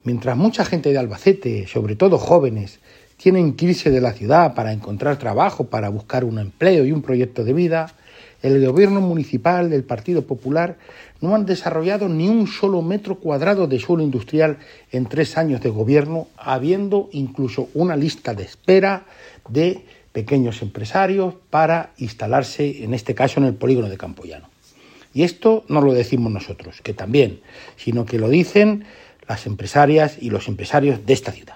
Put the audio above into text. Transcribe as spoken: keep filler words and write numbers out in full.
Mientras mucha gente de Albacete, sobre todo jóvenes, tienen que irse de la ciudad para encontrar trabajo, para buscar un empleo y un proyecto de vida, el gobierno municipal del Partido Popular no han desarrollado ni un solo metro cuadrado de suelo industrial en tres años de gobierno, habiendo incluso una lista de espera de pequeños empresarios para instalarse, en este caso, en el polígono de Campoyano. Y esto no lo decimos nosotros, que también, sino que lo dicen las empresarias y los empresarios de esta ciudad.